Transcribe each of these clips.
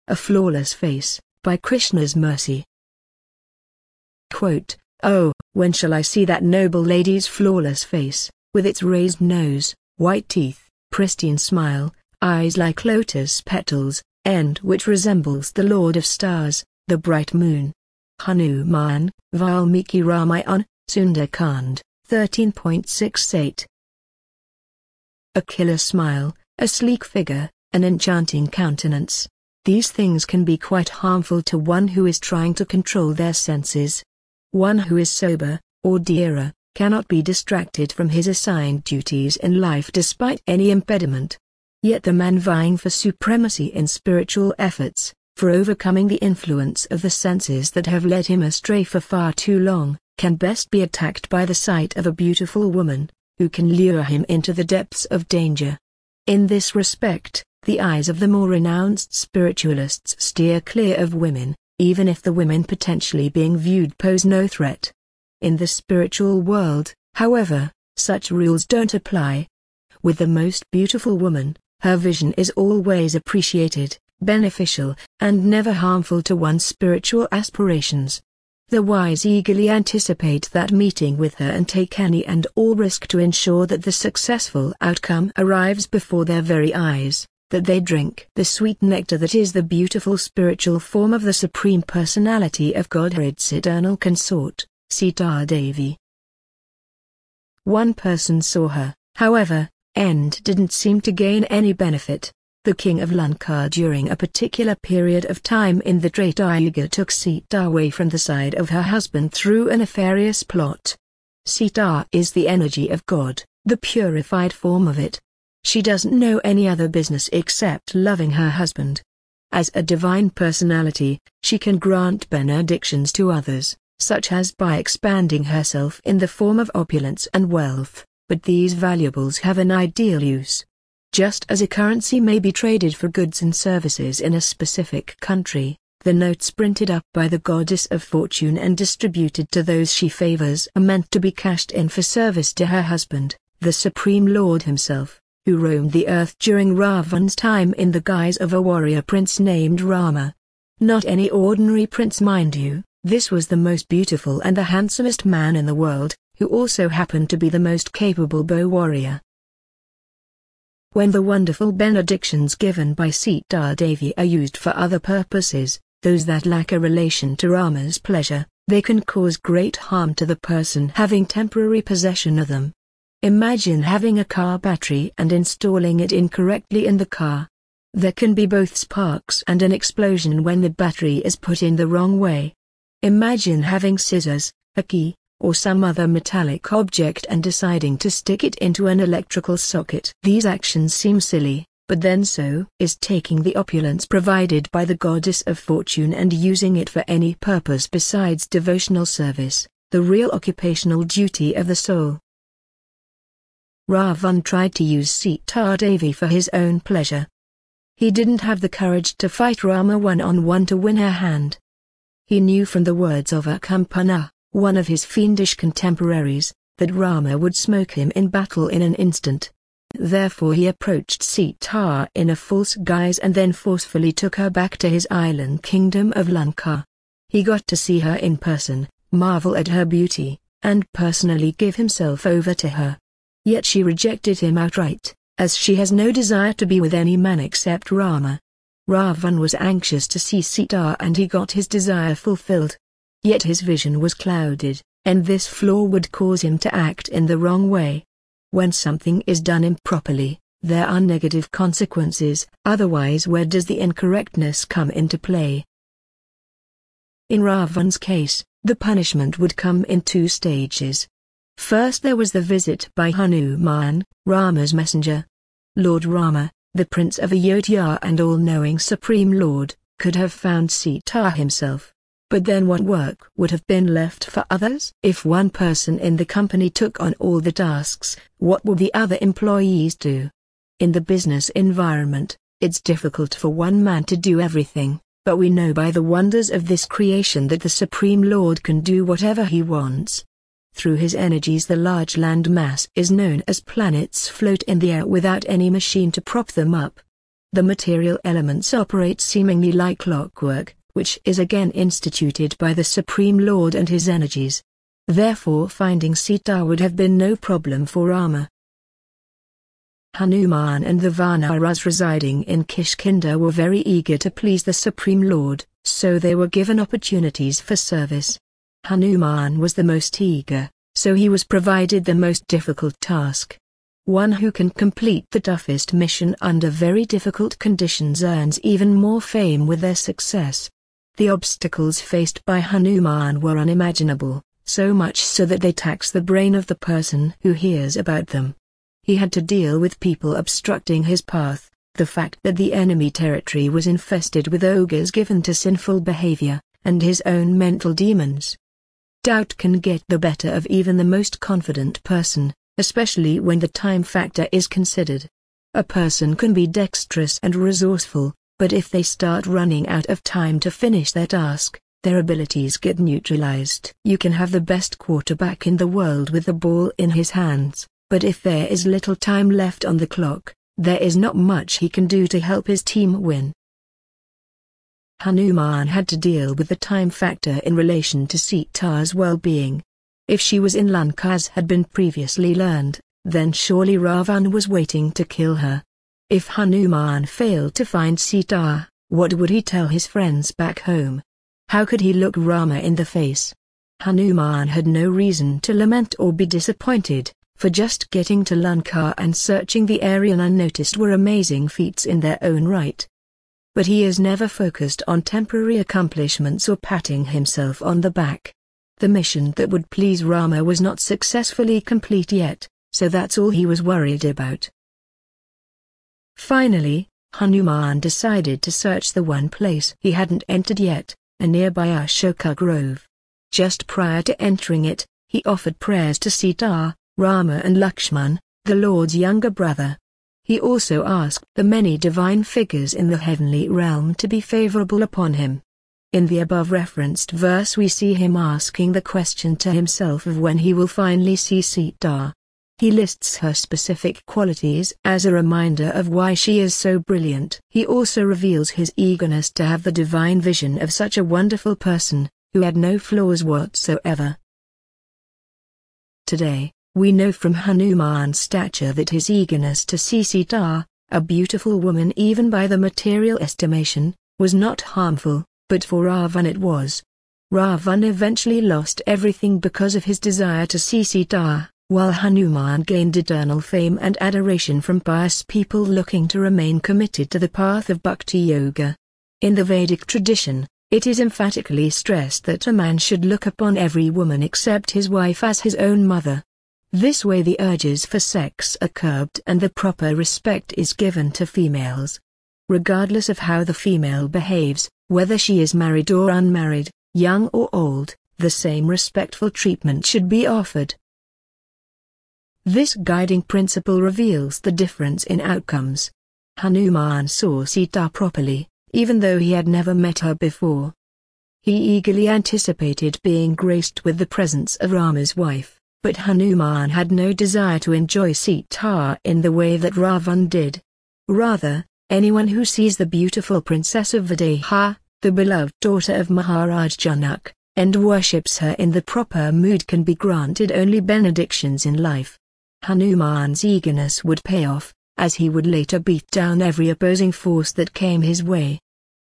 A Flawless Face, by Krishna's Mercy. Quote, "Oh, when shall I see that noble lady's flawless face, with its raised nose, white teeth, pristine smile, eyes like lotus petals, and which resembles the Lord of Stars, the bright moon." Hanuman, Valmiki Ramayana, Sundarkand, 13.68. A killer smile, a sleek figure, an enchanting countenance. These things can be quite harmful to one who is trying to control their senses. One who is sober, or dearer, cannot be distracted from his assigned duties in life despite any impediment. Yet the man vying for supremacy in spiritual efforts, for overcoming the influence of the senses that have led him astray for far too long, can best be attacked by the sight of a beautiful woman, who can lure him into the depths of danger. In this respect, the eyes of the more renounced spiritualists steer clear of women, even if the women potentially being viewed pose no threat. In the spiritual world, however, such rules don't apply. With the most beautiful woman, her vision is always appreciated, beneficial, and never harmful to one's spiritual aspirations. The wise eagerly anticipate that meeting with her and take any and all risk to ensure that the successful outcome arrives before their very eyes, that they drink the sweet nectar that is the beautiful spiritual form of the Supreme Personality of Godhead's eternal consort, Sita Devi. One person saw her, however, and didn't seem to gain any benefit. The king of Lanka during a particular period of time in the Treta Yuga took Sita away from the side of her husband through a nefarious plot. Sita is the energy of God, the purified form of it. She doesn't know any other business except loving her husband. As a divine personality, she can grant benedictions to others, such as by expanding herself in the form of opulence and wealth, but these valuables have an ideal use. Just as a currency may be traded for goods and services in a specific country, the notes printed up by the goddess of fortune and distributed to those she favors are meant to be cashed in for service to her husband, the Supreme Lord himself, who roamed the earth during Ravana's time in the guise of a warrior prince named Rama. Not any ordinary prince, mind you, this was the most beautiful and the handsomest man in the world, who also happened to be the most capable bow warrior. When the wonderful benedictions given by Sita Devi are used for other purposes, those that lack a relation to Rama's pleasure, they can cause great harm to the person having temporary possession of them. Imagine having a car battery and installing it incorrectly in the car. There can be both sparks and an explosion when the battery is put in the wrong way. Imagine having scissors, a key, or some other metallic object and deciding to stick it into an electrical socket. These actions seem silly, but then so is taking the opulence provided by the goddess of fortune and using it for any purpose besides devotional service, the real occupational duty of the soul. Ravana tried to use Sita Devi for his own pleasure. He didn't have the courage to fight Rama one-on-one to win her hand. He knew from the words of Akampana, one of his fiendish contemporaries, that Rama would smoke him in battle in an instant. Therefore he approached Sita in a false guise and then forcefully took her back to his island kingdom of Lanka. He got to see her in person, marvel at her beauty, and personally give himself over to her. Yet she rejected him outright, as she has no desire to be with any man except Rama. Ravana was anxious to see Sita and he got his desire fulfilled. Yet his vision was clouded, and this flaw would cause him to act in the wrong way. When something is done improperly, there are negative consequences, otherwise where does the incorrectness come into play? In Ravana's case, the punishment would come in two stages. First there was the visit by Hanuman, Rama's messenger. Lord Rama, the Prince of Ayodhya and all-knowing Supreme Lord, could have found Sita himself. But then what work would have been left for others? If one person in the company took on all the tasks, what would the other employees do? In the business environment, it's difficult for one man to do everything, but we know by the wonders of this creation that the Supreme Lord can do whatever he wants. Through his energies the large land mass is known as planets float in the air without any machine to prop them up. The material elements operate seemingly like clockwork, which is again instituted by the Supreme Lord and his energies. Therefore finding Sita would have been no problem for Rama. Hanuman and the Vanaras residing in Kishkinda were very eager to please the Supreme Lord, so they were given opportunities for service. Hanuman was the most eager, so he was provided the most difficult task. One who can complete the toughest mission under very difficult conditions earns even more fame with their success. The obstacles faced by Hanuman were unimaginable, so much so that they tax the brain of the person who hears about them. He had to deal with people obstructing his path, the fact that the enemy territory was infested with ogres given to sinful behavior, and his own mental demons. Doubt can get the better of even the most confident person, especially when the time factor is considered. A person can be dexterous and resourceful, but if they start running out of time to finish their task, their abilities get neutralized. You can have the best quarterback in the world with the ball in his hands, but if there is little time left on the clock, there is not much he can do to help his team win. Hanuman had to deal with the time factor in relation to Sita's well-being. If she was in Lanka as had been previously learned, then surely Ravan was waiting to kill her. If Hanuman failed to find Sita, what would he tell his friends back home? How could he look Rama in the face? Hanuman had no reason to lament or be disappointed, for just getting to Lanka and searching the area unnoticed were amazing feats in their own right. But he is never focused on temporary accomplishments or patting himself on the back. The mission that would please Rama was not successfully complete yet, so that's all he was worried about. Finally, Hanuman decided to search the one place he hadn't entered yet, a nearby Ashoka grove. Just prior to entering it, he offered prayers to Sita, Rama and Lakshman, the Lord's younger brother. He also asked the many divine figures in the heavenly realm to be favorable upon him. In the above-referenced verse we see him asking the question to himself of when he will finally see Sita. He lists her specific qualities as a reminder of why she is so brilliant. He also reveals his eagerness to have the divine vision of such a wonderful person, who had no flaws whatsoever. Today, we know from Hanuman's stature that his eagerness to see Sita, a beautiful woman even by the material estimation, was not harmful, but for Ravan it was. Ravan eventually lost everything because of his desire to see Sita, while Hanuman gained eternal fame and adoration from pious people looking to remain committed to the path of Bhakti Yoga. In the Vedic tradition, it is emphatically stressed that a man should look upon every woman except his wife as his own mother. This way the urges for sex are curbed and the proper respect is given to females. Regardless of how the female behaves, whether she is married or unmarried, young or old, the same respectful treatment should be offered. This guiding principle reveals the difference in outcomes. Hanuman saw Sita properly, even though he had never met her before. He eagerly anticipated being graced with the presence of Rama's wife, but Hanuman had no desire to enjoy Sita in the way that Ravan did. Rather, anyone who sees the beautiful princess of Videha, the beloved daughter of Maharaj Janak, and worships her in the proper mood can be granted only benedictions in life. Hanuman's eagerness would pay off, as he would later beat down every opposing force that came his way.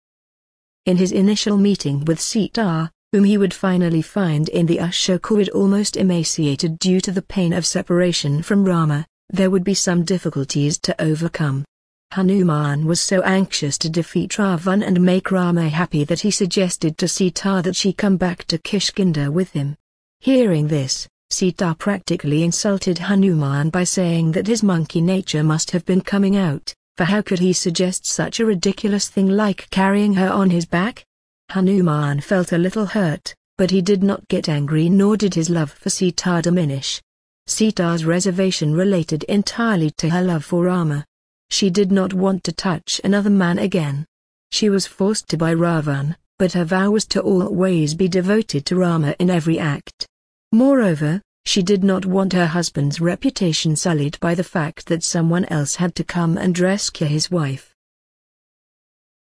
In his initial meeting with Sita, whom he would finally find in the Ashoka wood almost emaciated due to the pain of separation from Rama, there would be some difficulties to overcome. Hanuman was so anxious to defeat Ravan and make Rama happy that he suggested to Sita that she come back to Kishkinda with him. Hearing this, Sita practically insulted Hanuman by saying that his monkey nature must have been coming out, for how could he suggest such a ridiculous thing like carrying her on his back? Hanuman felt a little hurt, but he did not get angry nor did his love for Sita diminish. Sita's reservation related entirely to her love for Rama. She did not want to touch another man again. She was forced to by Ravan, but her vow was to always be devoted to Rama in every act. Moreover, she did not want her husband's reputation sullied by the fact that someone else had to come and rescue his wife.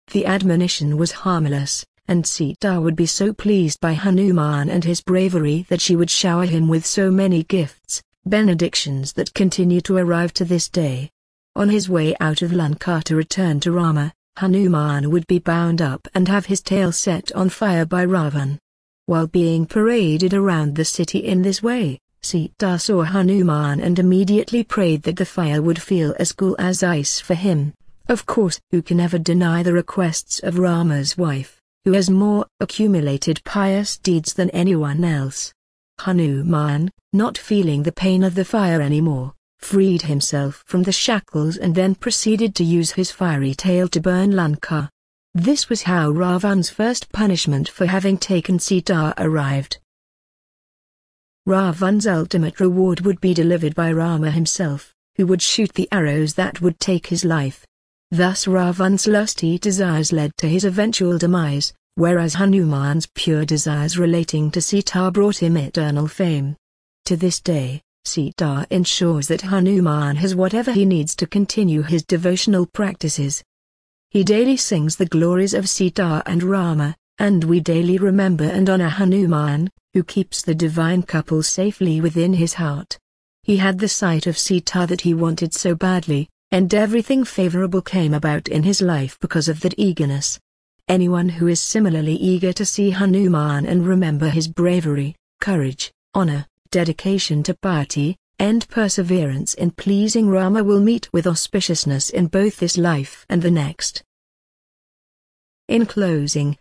The admonition was harmless, and Sita would be so pleased by Hanuman and his bravery that she would shower him with so many gifts, benedictions that continue to arrive to this day. On his way out of Lanka to return to Rama, Hanuman would be bound up and have his tail set on fire by Ravan. While being paraded around the city in this way, Sita saw Hanuman and immediately prayed that the fire would feel as cool as ice for him. Of course, who can ever deny the requests of Rama's wife, who has more accumulated pious deeds than anyone else? Hanuman, not feeling the pain of the fire anymore, freed himself from the shackles and then proceeded to use his fiery tail to burn Lanka. This was how Ravan's first punishment for having taken Sita arrived. Ravan's ultimate reward would be delivered by Rama himself, who would shoot the arrows that would take his life. Thus Ravan's lusty desires led to his eventual demise, whereas Hanuman's pure desires relating to Sita brought him eternal fame. To this day, Sita ensures that Hanuman has whatever he needs to continue his devotional practices. He daily sings the glories of Sita and Rama, and we daily remember and honor Hanuman, who keeps the divine couple safely within his heart. He had the sight of Sita that he wanted so badly, and everything favorable came about in his life because of that eagerness. Anyone who is similarly eager to see Hanuman and remember his bravery, courage, honor, dedication to piety, and perseverance in pleasing Rama will meet with auspiciousness in both this life and the next. In closing,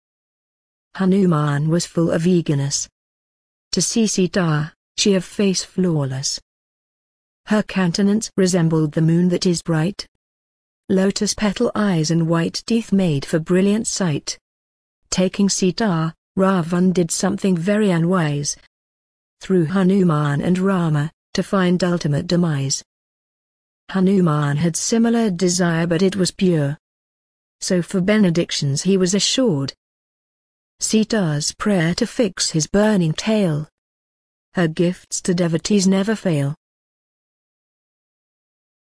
Hanuman was full of eagerness to see Sita, she of face flawless. Her countenance resembled the moon that is bright. Lotus petal eyes and white teeth made for brilliant sight. Taking Sita, Ravan did something very unwise. Through Hanuman and Rama, to find ultimate demise. Hanuman had similar desire, but it was pure. So for benedictions he was assured. Sita's prayer to fix his burning tail. Her gifts to devotees never fail.